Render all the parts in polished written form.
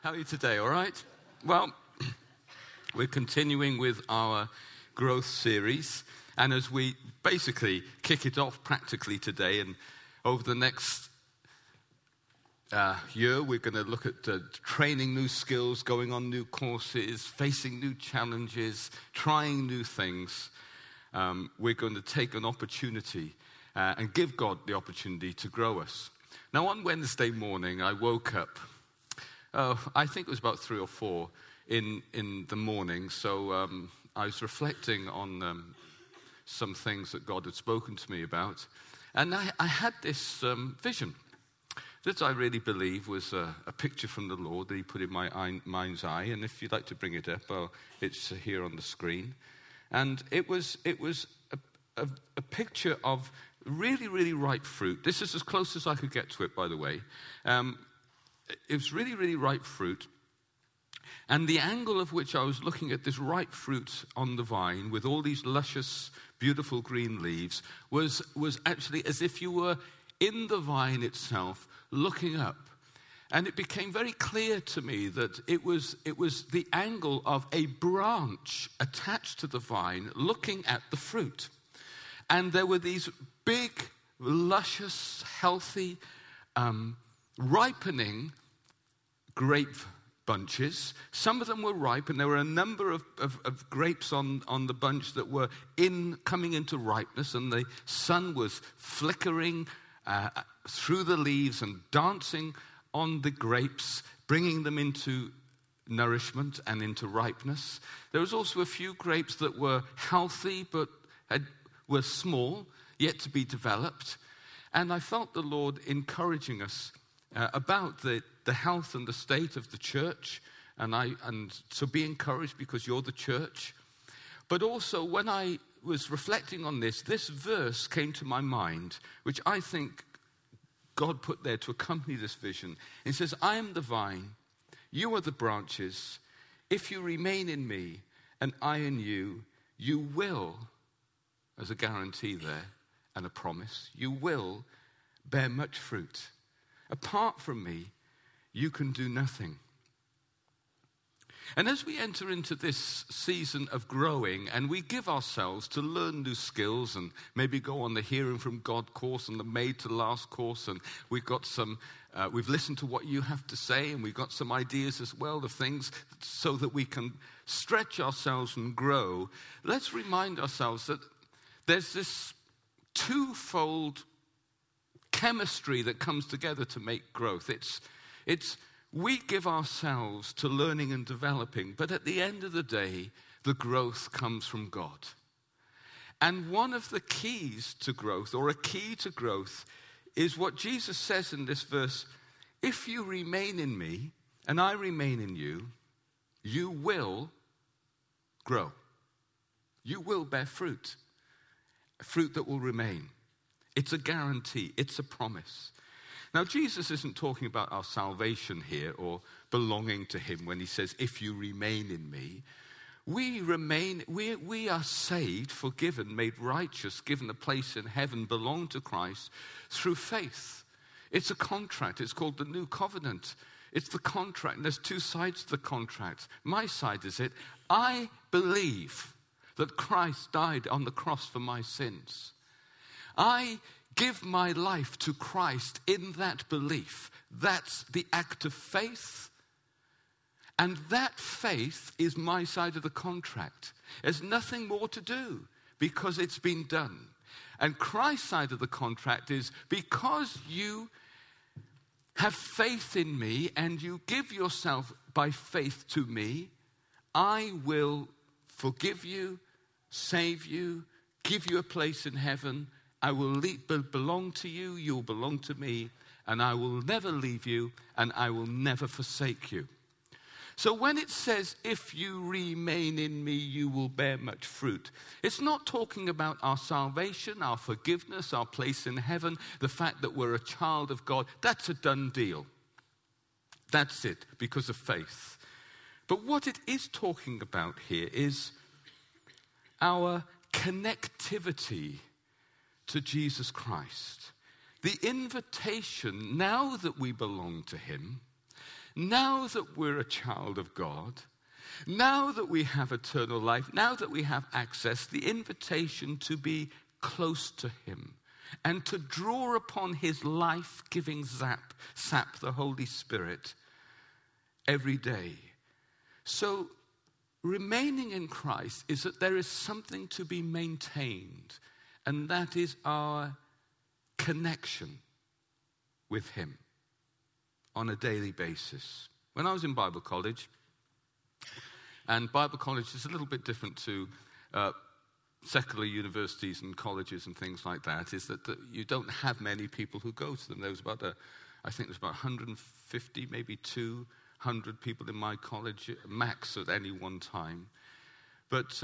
How are you today, all right? Well, we're continuing with our growth series, and as we basically kick it off practically today, and over the next year, we're going to look at training new skills, going on new courses, facing new challenges, trying new things. We're going to take an opportunity and give God the opportunity to grow us. Now, on Wednesday morning, I woke up. I think it was about 3 or 4 in the morning. So I was reflecting on some things that God had spoken to me about. And I had this vision that I really believe was a picture from the Lord that he put in my mind's eye. And if you'd like to bring it up, it's here on the screen. And it was a picture of really, really ripe fruit. This is as close as I could get to it, by the way. It was really, really ripe fruit. And the angle of which I was looking at this ripe fruit on the vine with all these luscious, beautiful green leaves was actually as if you were in the vine itself looking up. And it became very clear to me that it was the angle of a branch attached to the vine looking at the fruit. And there were these big, luscious, healthy, ripening grape bunches. Some of them were ripe, and there were a number of grapes on the bunch that were coming into ripeness, and the sun was flickering through the leaves and dancing on the grapes, bringing them into nourishment and into ripeness. There was also a few grapes that were healthy but were small, yet to be developed. And I felt the Lord encouraging us about the health and the state of the church. And so be encouraged because you're the church. But also when I was reflecting on this verse came to my mind, which I think God put there to accompany this vision. It says, I am the vine, you are the branches. If you remain in me and I in you, you will, as a guarantee there and a promise, you will bear much fruit. Apart from me, you can do nothing. And as we enter into this season of growing and we give ourselves to learn new skills and maybe go on the Hearing from God course and the Made to Last course, and we've got we've listened to what you have to say, and we've got some ideas as well of things so that we can stretch ourselves and grow. Let's remind ourselves that there's this twofold chemistry that comes together to make growth. It's we give ourselves to learning and developing, but at the end of the day, the growth comes from God. And one of the keys to growth, or a key to growth, is what Jesus says in this verse: if you remain in me and I remain in you, you will grow. You will bear fruit. Fruit that will remain. It's a guarantee. It's a promise. Now, Jesus isn't talking about our salvation here or belonging to him when he says, if you remain in me. We are saved, forgiven, made righteous, given a place in heaven, belong to Christ through faith. It's a contract. It's called the New Covenant. It's the contract, and there's 2 sides to the contract. My side is it. I believe that Christ died on the cross for my sins. I give my life to Christ in that belief. That's the act of faith. And that faith is my side of the contract. There's nothing more to do because it's been done. And Christ's side of the contract is because you have faith in me and you give yourself by faith to me, I will forgive you, save you, give you a place in heaven. I will belong to you, you'll belong to me, and I will never leave you, and I will never forsake you. So when it says, if you remain in me, you will bear much fruit, it's not talking about our salvation, our forgiveness, our place in heaven, the fact that we're a child of God. That's a done deal. That's it, because of faith. But what it is talking about here is our connectivity to Jesus Christ. The invitation, now that we belong to him, now that we're a child of God, now that we have eternal life, now that we have access, the invitation to be close to him and to draw upon his life-giving sap, the Holy Spirit, every day. So remaining in Christ is that there is something to be maintained, and that is our connection with him on a daily basis. When I was in Bible college, and Bible college is a little bit different to secular universities and colleges and things like that, is that you don't have many people who go to them. There was I think there's about 150, maybe 200 people in my college, max at any one time. But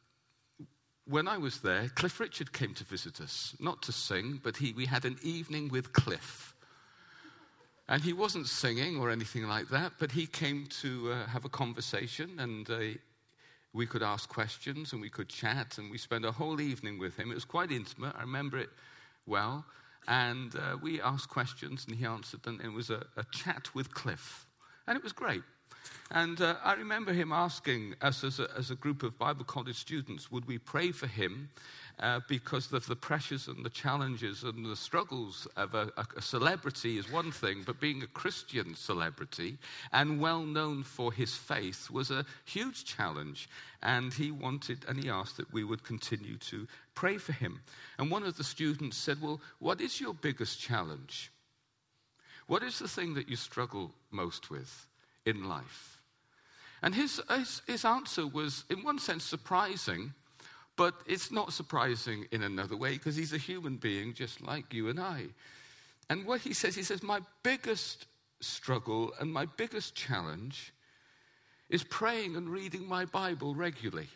when I was there, Cliff Richard came to visit us, not to sing, but we had an evening with Cliff. And he wasn't singing or anything like that, but he came to have a conversation, and we could ask questions and we could chat, and we spent a whole evening with him. It was quite intimate. I remember it well. And we asked questions and he answered them. It was a chat with Cliff. And it was great. And I remember him asking us as a group of Bible college students, would we pray for him because of the pressures and the challenges and the struggles of a celebrity is one thing, but being a Christian celebrity and well known for his faith was a huge challenge. And he asked that we would continue to pray for him. And one of the students said, well, what is your biggest challenge? What is the thing that you struggle most with in life? And his answer was, in one sense, surprising, but it's not surprising in another way, because he's a human being just like you and I. And what he says, my biggest struggle and my biggest challenge is praying and reading my Bible regularly.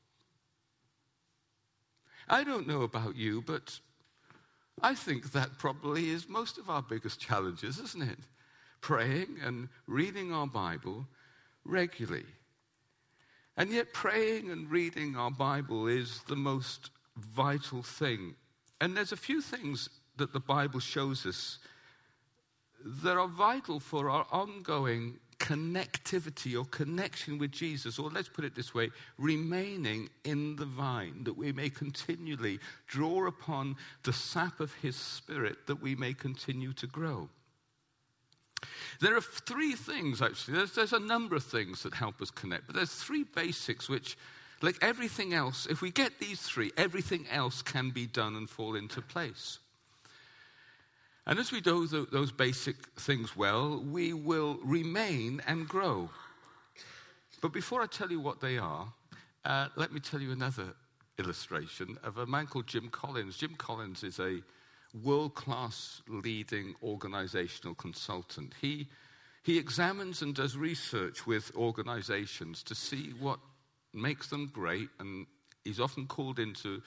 I don't know about you, but I think that probably is most of our biggest challenges, isn't it? Praying and reading our Bible regularly. And yet praying and reading our Bible is the most vital thing. And there's a few things that the Bible shows us that are vital for our ongoing connectivity or connection with Jesus, or let's put it this way, remaining in the vine, that we may continually draw upon the sap of his Spirit, that we may continue to grow. There are three things, actually. There's a number of things that help us connect, but there's three basics which, like everything else, if we get these three, everything else can be done and fall into place. And as we do those basic things well, we will remain and grow. But before I tell you what they are, let me tell you another illustration of a man called Jim Collins. Jim Collins is a world-class leading organizational consultant. He examines and does research with organizations to see what makes them great, and he's often called into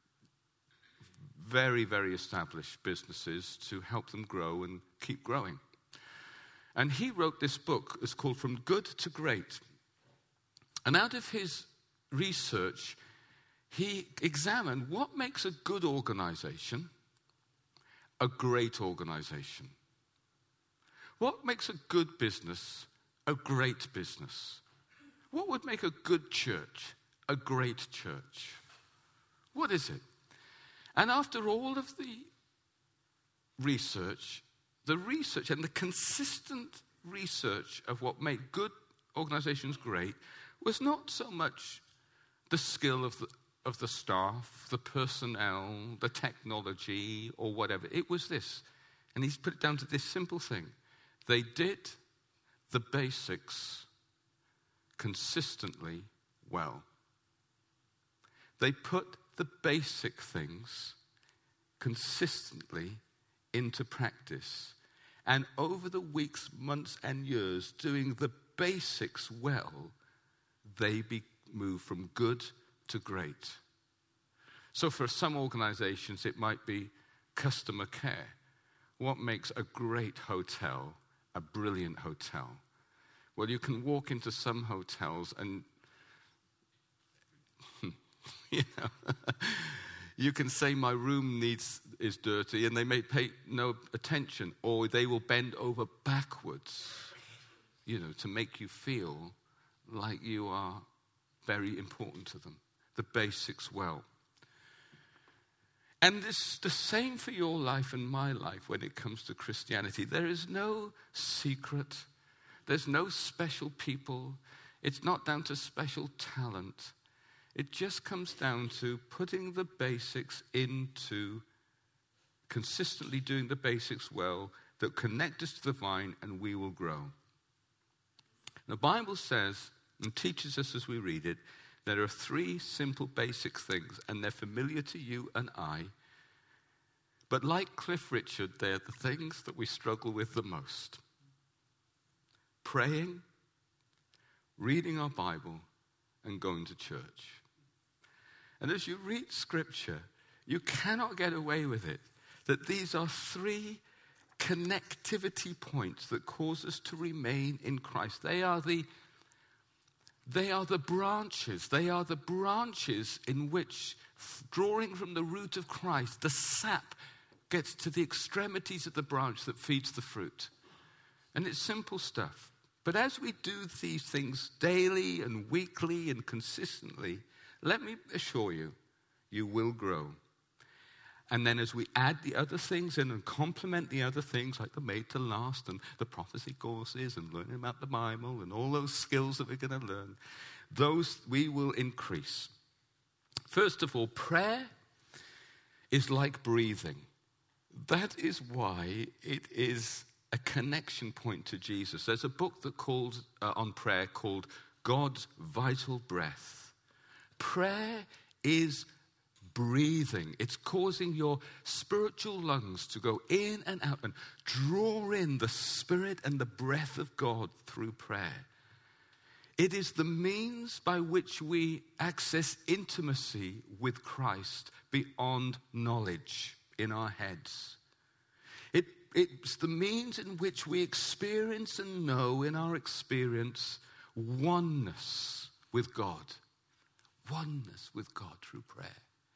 very, very established businesses to help them grow and keep growing. And he wrote this book. It's called From Good to Great. And out of his research, he examined what makes a good organization a great organization. What makes a good business a great business? What would make a good church a great church? What is it? And after all of the research and the consistent research of what made good organizations great was not so much the skill of the staff, the personnel, the technology, or whatever. It was this. And he's put it down to this simple thing. They did the basics consistently well. They put the basic things consistently into practice. And over the weeks, months, and years, doing the basics well, they moved from good to great. So for some organizations, it might be customer care. What makes a great hotel a brilliant hotel? Well, you can walk into some hotels and you can say my room is dirty, and they may pay no attention, or they will bend over backwards to make you feel like you are very important to them. The basics well. And it's the same for your life and my life when it comes to Christianity. There is no secret. There's no special people. It's not down to special talent. It just comes down to putting the basics into, consistently doing the basics well, that connect us to the vine, and we will grow. The Bible says, and teaches us as we read it, there are three simple basic things, and they're familiar to you and I. But like Cliff Richard, they're the things that we struggle with the most. Praying, reading our Bible, and going to church. And as you read Scripture, you cannot get away with it, that these are three connectivity points that cause us to remain in Christ. They are the branches. They are the branches in which, drawing from the root of Christ, the sap gets to the extremities of the branch that feeds the fruit. And it's simple stuff. But as we do these things daily and weekly and consistently, let me assure you, you will grow. And then as we add the other things in and complement the other things like the Made to Last and the prophecy courses and learning about the Bible and all those skills that we're going to learn, those we will increase. First of all, prayer is like breathing. That is why it is a connection point to Jesus. There's a book that on prayer called God's Vital Breath. Prayer is breathing. It's causing your spiritual lungs to go in and out and draw in the Spirit and the breath of God through prayer. It is the means by which we access intimacy with Christ beyond knowledge in our heads. It's the means in which we experience and know in our experience oneness with God. Oneness with God through prayer.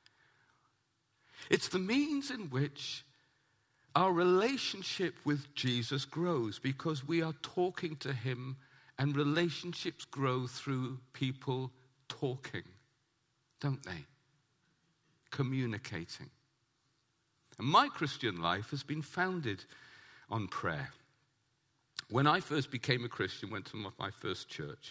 It's the means in which our relationship with Jesus grows because we are talking to him, and relationships grow through people talking, don't they? Communicating. And my Christian life has been founded on prayer. When I first became a Christian, went to my first church,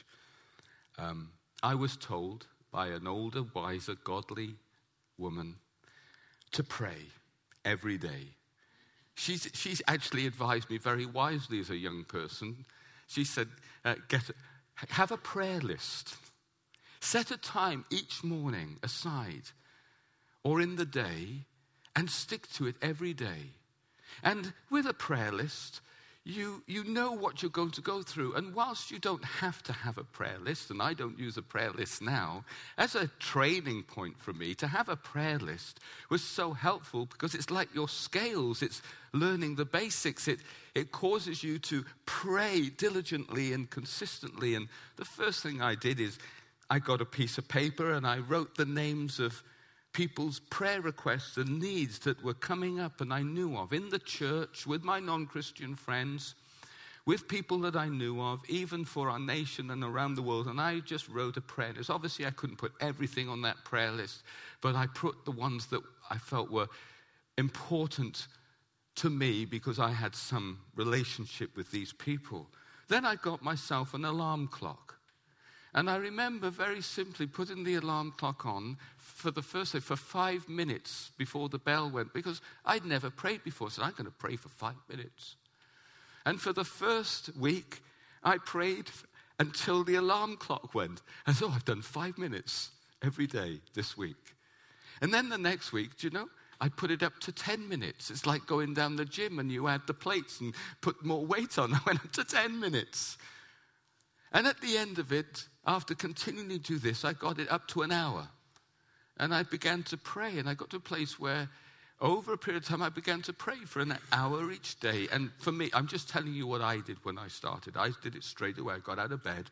I was told by an older, wiser, godly woman to pray every day. She's actually advised me very wisely as a young person. She said, have a prayer list. Set a time each morning aside or in the day and stick to it every day. And with a prayer list, you know what you're going to go through. And whilst you don't have to have a prayer list, and I don't use a prayer list now, as a training point for me, to have a prayer list was so helpful because it's like your scales. It's learning the basics. It causes you to pray diligently and consistently. And the first thing I did is I got a piece of paper and I wrote the names of people's prayer requests and needs that were coming up and I knew of in the church, with my non-Christian friends, with people that I knew of, even for our nation and around the world. And I just wrote a prayer list. Obviously, I couldn't put everything on that prayer list, but I put the ones that I felt were important to me because I had some relationship with these people. Then I got myself an alarm clock. And I remember very simply putting the alarm clock on for the first day, for 5 minutes before the bell went, because I'd never prayed before. So I'm going to pray for 5 minutes. And for the first week, I prayed until the alarm clock went. And so I've done 5 minutes every day this week. And then the next week, do you know, I put it up to 10 minutes. It's like going down the gym and you add the plates and put more weight on. I went up to 10 minutes. And at the end of it, after continuing to do this, I got it up to an hour. And I began to pray. And I got to a place where, over a period of time, I began to pray for an hour each day. And for me, I'm just telling you what I did when I started. I did it straight away. I got out of bed.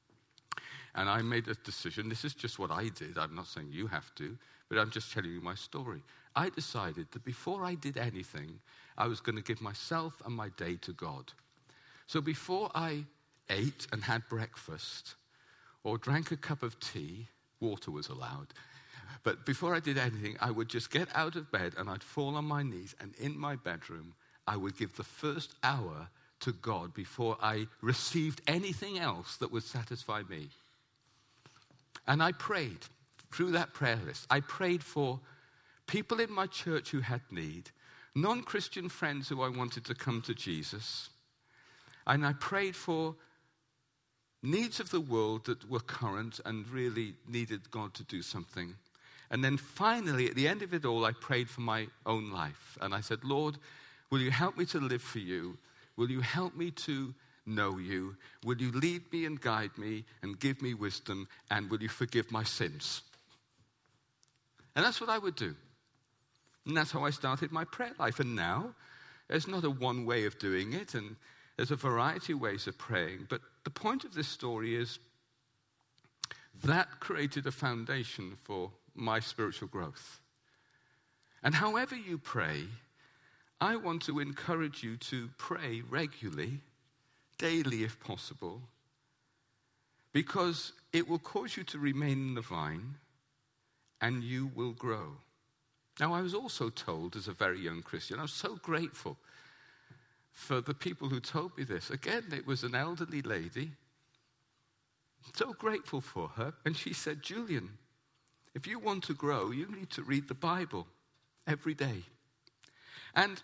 And I made a decision. This is just what I did. I'm not saying you have to. But I'm just telling you my story. I decided that before I did anything, I was going to give myself and my day to God. So before I ate and had breakfast or drank a cup of tea, water was allowed, but before I did anything, I would just get out of bed and I'd fall on my knees, and in my bedroom, I would give the first hour to God before I received anything else that would satisfy me. And I prayed through that prayer list. I prayed for people in my church who had need, non-Christian friends who I wanted to come to Jesus, and I prayed for needs of the world that were current and really needed God to do something. And then finally, at the end of it all, I prayed for my own life. And I said, Lord, will you help me to live for you? Will you help me to know you? Will you lead me and guide me and give me wisdom? And will you forgive my sins? And that's what I would do. And that's how I started my prayer life. And now, there's not a one way of doing it, and there's a variety of ways of praying. But the point of this story is that created a foundation for my spiritual growth. And however you pray, I want to encourage you to pray regularly, daily if possible, because it will cause you to remain in the vine and you will grow. Now, I was also told as a very young Christian, I was so grateful for the people who told me this. Again, it was an elderly lady, so grateful for her, and she said, Julian, if you want to grow, you need to read the Bible every day. And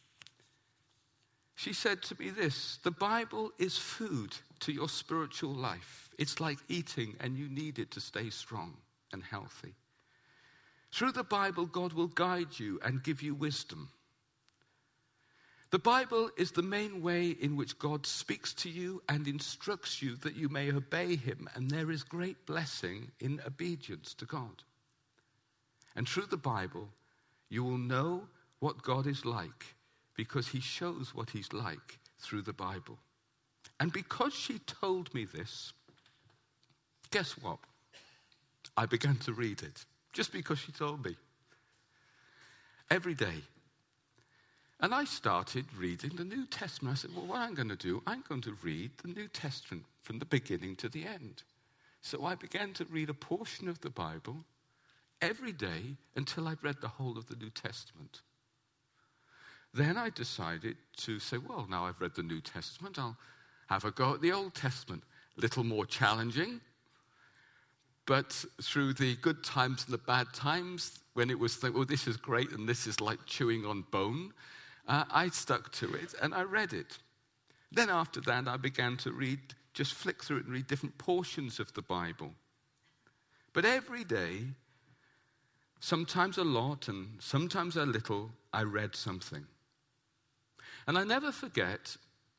she said to me this, the Bible is food to your spiritual life. It's like eating, and you need it to stay strong and healthy. Through the Bible, God will guide you and give you wisdom. The Bible is the main way in which God speaks to you and instructs you that you may obey him, and there is great blessing in obedience to God. And through the Bible, you will know what God is like because he shows what he's like through the Bible. And because she told me this, guess what? I began to read it just because she told me. Every day. And I started reading the New Testament. I said, well, what I'm going to do, I'm going to read the New Testament from the beginning to the end. So I began to read a portion of the Bible every day until I'd read the whole of the New Testament. Then I decided to say, well, now I've read the New Testament, I'll have a go at the Old Testament. A little more challenging, but through the good times and the bad times, when it was, oh, this is great and this is like chewing on bone, I stuck to it and I read it. Then after that, I began to read, just flick through it and read different portions of the Bible. But every day, sometimes a lot and sometimes a little, I read something. And I never forget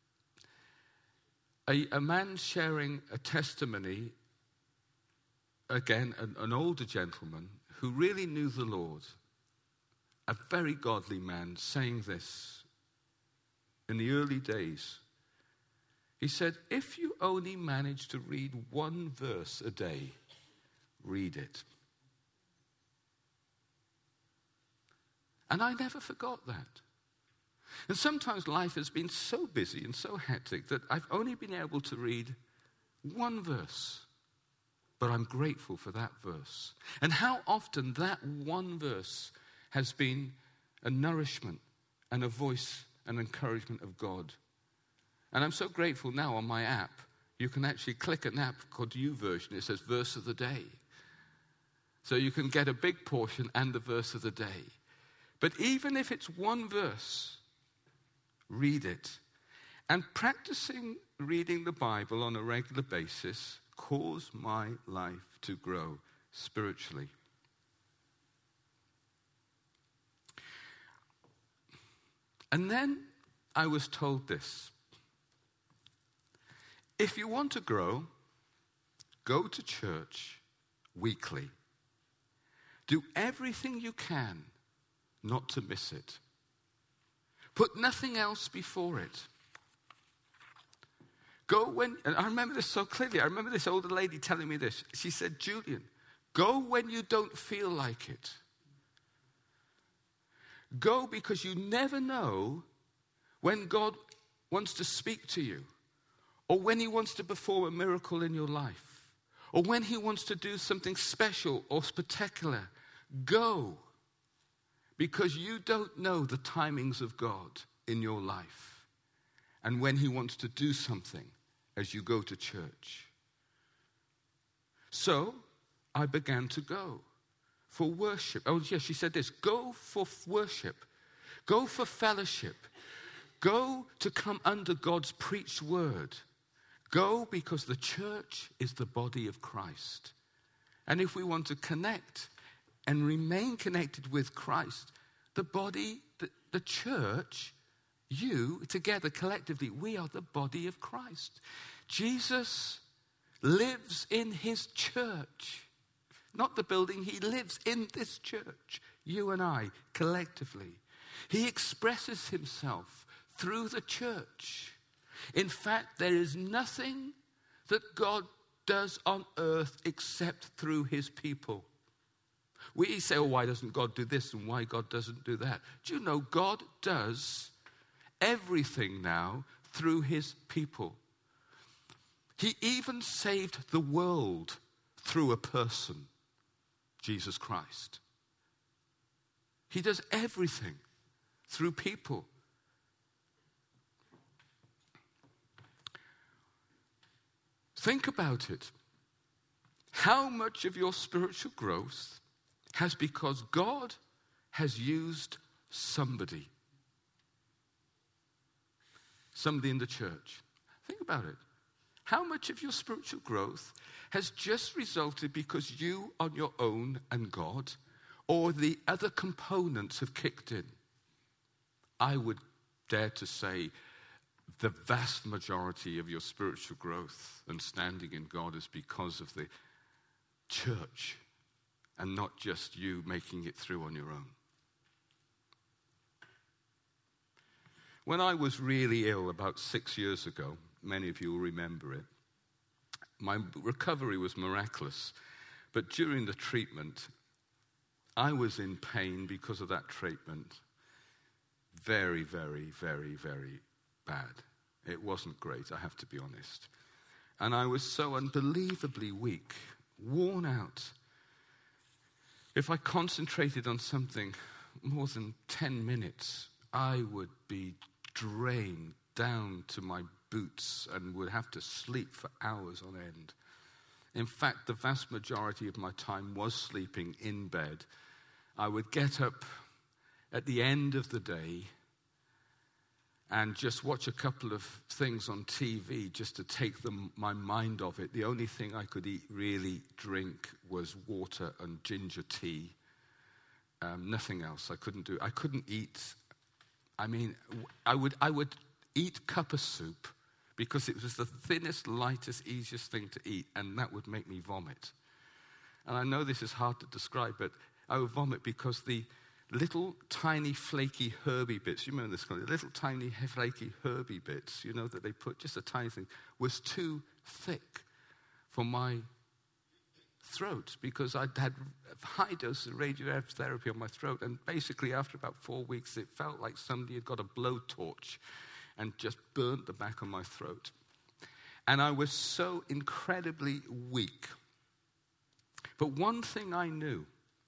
a man sharing a testimony, again, an older gentleman who really knew the Lord, a very godly man, saying this in the early days. He said, if you only manage to read one verse a day, read it. And I never forgot that. And sometimes life has been so busy and so hectic that I've only been able to read one verse. But I'm grateful for that verse. And how often that one verse has been a nourishment and a voice and encouragement of God. And I'm so grateful now on my app, you can actually click an app called YouVersion. It says Verse of the Day. So you can get a big portion and the verse of the day. But even if it's one verse, read it. And practicing reading the Bible on a regular basis caused my life to grow spiritually. And then I was told this. If you want to grow, go to church weekly. Do everything you can not to miss it. Put nothing else before it. Go when, and I remember this so clearly, I remember this older lady telling me this. She said, Julian, go when you don't feel like it. Go because you never know when God wants to speak to you, or when he wants to perform a miracle in your life, or when he wants to do something special or spectacular, go. Because you don't know the timings of God in your life and when he wants to do something as you go to church. So I began to go for worship. Oh, yes, she said this. Go for worship. Go for fellowship. Go to come under God's preached word. Go because the church is the body of Christ. And if we want to connect and remain connected with Christ, the body, the church, you, together, collectively, we are the body of Christ. Jesus lives in his church. Not the building, he lives in this church. You and I, collectively. He expresses himself through the church. In fact, there is nothing that God does on earth except through his people. We say, oh, why doesn't God do this and why God doesn't do that? Do you know God does everything now through his people? He even saved the world through a person, Jesus Christ. He does everything through people. Think about it. How much of your spiritual growth has because God has used somebody? Somebody in the church. Think about it. How much of your spiritual growth has just resulted because you on your own and God, or the other components have kicked in? I would dare to say the vast majority of your spiritual growth and standing in God is because of the church and not just you making it through on your own. When I was really ill about 6 years ago, many of you will remember it, my recovery was miraculous. But during the treatment, I was in pain because of that treatment. Very, very, very, very bad. It wasn't great, I have to be honest. And I was so unbelievably weak, worn out. If I concentrated on something more than 10 minutes, I would be drained down to my boots and would have to sleep for hours on end. In fact, the vast majority of my time was sleeping in bed. I would get up at the end of the day and just watch a couple of things on TV just to take my mind off it. The only thing I could really drink was water and ginger tea. Nothing else. I couldn't eat. I mean, I would eat cup of soup because it was the thinnest, lightest, easiest thing to eat, and that would make me vomit. And I know this is hard to describe, but I would vomit because the little tiny flaky herby bits, you remember this kind of little tiny flaky herby bits, you know, that they put, just a tiny thing, was too thick for my throat because I'd had high dose of radiotherapy on my throat, and basically after about 4 weeks it felt like somebody had got a blowtorch and just burnt the back of my throat. And I was so incredibly weak. But one thing I knew,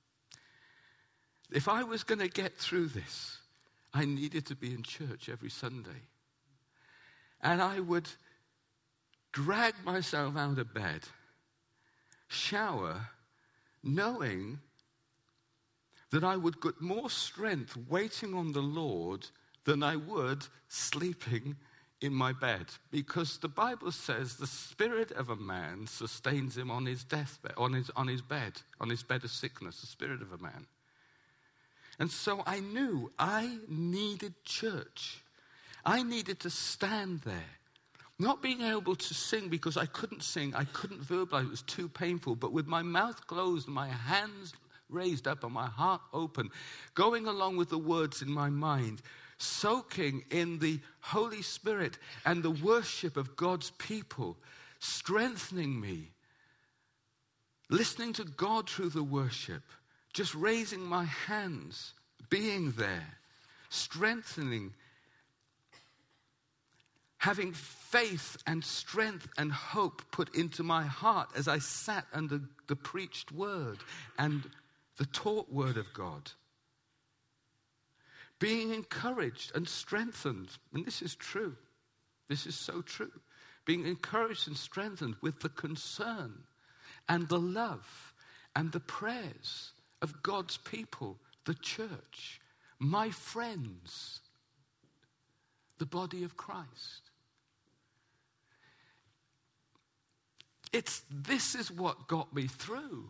if I was going to get through this, I needed to be in church every Sunday. And I would drag myself out of bed, shower, knowing that I would get more strength waiting on the Lord than I would sleeping in my bed. Because the Bible says the spirit of a man sustains him on his deathbed, on his bed of sickness, the spirit of a man. And so I knew I needed church. I needed to stand there. Not being able to sing because I couldn't sing, I couldn't verbalize, it was too painful, but with my mouth closed, my hands raised up and my heart open, going along with the words in my mind, soaking in the Holy Spirit and the worship of God's people, strengthening me, listening to God through the worship, just raising my hands, being there, strengthening. having faith and strength and hope put into my heart as I sat under the preached word and the taught word of God. Being encouraged and strengthened, and this is true. This is so true. Being encouraged and strengthened with the concern and the love and the prayers of God's people, the church, my friends, the body of Christ. This is what got me through.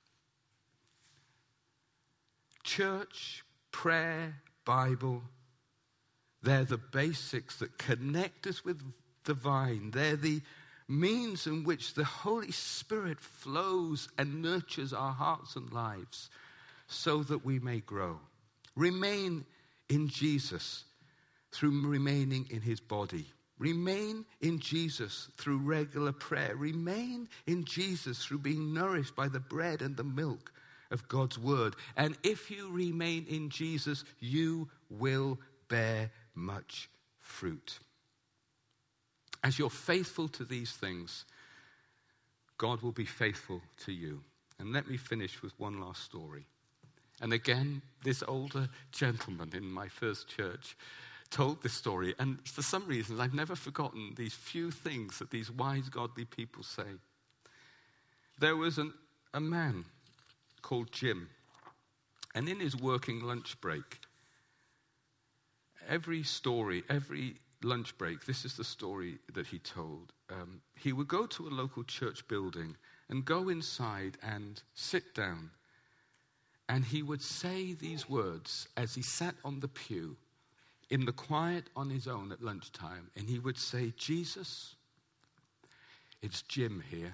Church, prayer, Bible, they're the basics that connect us with the vine. They're the means in which the Holy Spirit flows and nurtures our hearts and lives so that we may grow. Remain in Jesus through remaining in his body. Remain in Jesus through regular prayer. Remain in Jesus through being nourished by the bread and the milk of God's word. And if you remain in Jesus, you will bear much fruit. As you're faithful to these things, God will be faithful to you. And let me finish with one last story. And again, this older gentleman in my first church told this story. And for some reason, I've never forgotten these few things that these wise, godly people say. There was a man called Jim. And in his working lunch break, every lunch break, this is the story that he told. He would go to a local church building and go inside and sit down. And he would say these words as he sat on the pew in the quiet on his own at lunchtime. And he would say, Jesus, it's Jim here.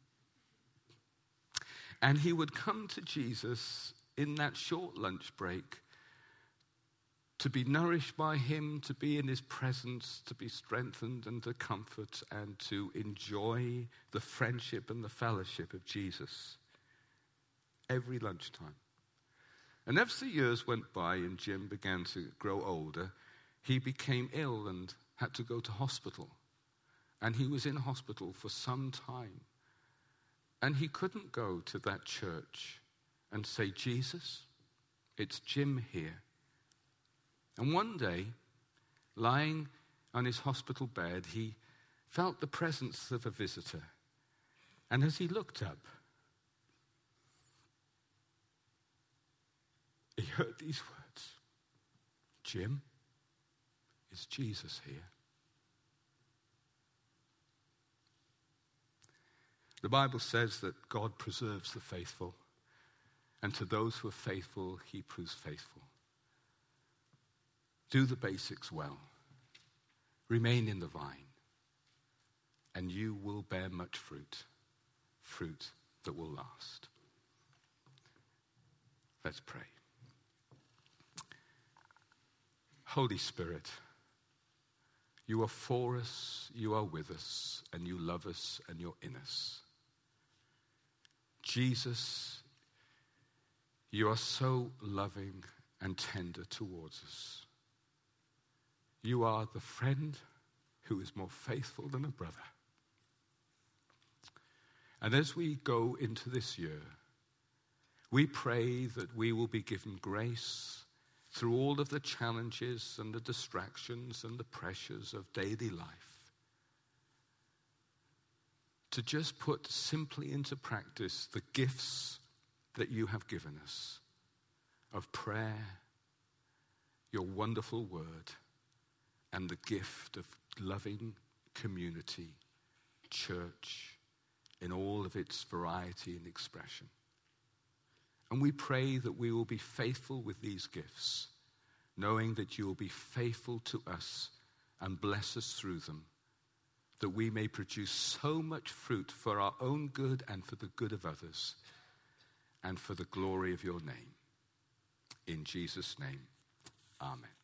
And he would come to Jesus in that short lunch break to be nourished by him, to be in his presence, to be strengthened and to comfort and to enjoy the friendship and the fellowship of Jesus every lunchtime. And as the years went by and Jim began to grow older, he became ill and had to go to hospital. And he was in hospital for some time. And he couldn't go to that church and say, Jesus, it's Jim here. And one day, lying on his hospital bed, he felt the presence of a visitor. And as he looked up, he heard these words, Jim, is Jesus here? The Bible says that God preserves the faithful, and to those who are faithful, he proves faithful. Do the basics well. Remain in the vine, and you will bear much fruit that will last. Let's pray. Holy Spirit, you are for us, you are with us, and you love us, and you're in us. Jesus, you are so loving and tender towards us. You are the friend who is more faithful than a brother. And as we go into this year, we pray that we will be given grace through all of the challenges and the distractions and the pressures of daily life to just put simply into practice the gifts that you have given us of prayer, your wonderful word, and the gift of loving community, church, in all of its variety and expression. And we pray that we will be faithful with these gifts, knowing that you will be faithful to us and bless us through them, that we may produce so much fruit for our own good and for the good of others, and for the glory of your name. In Jesus' name, amen.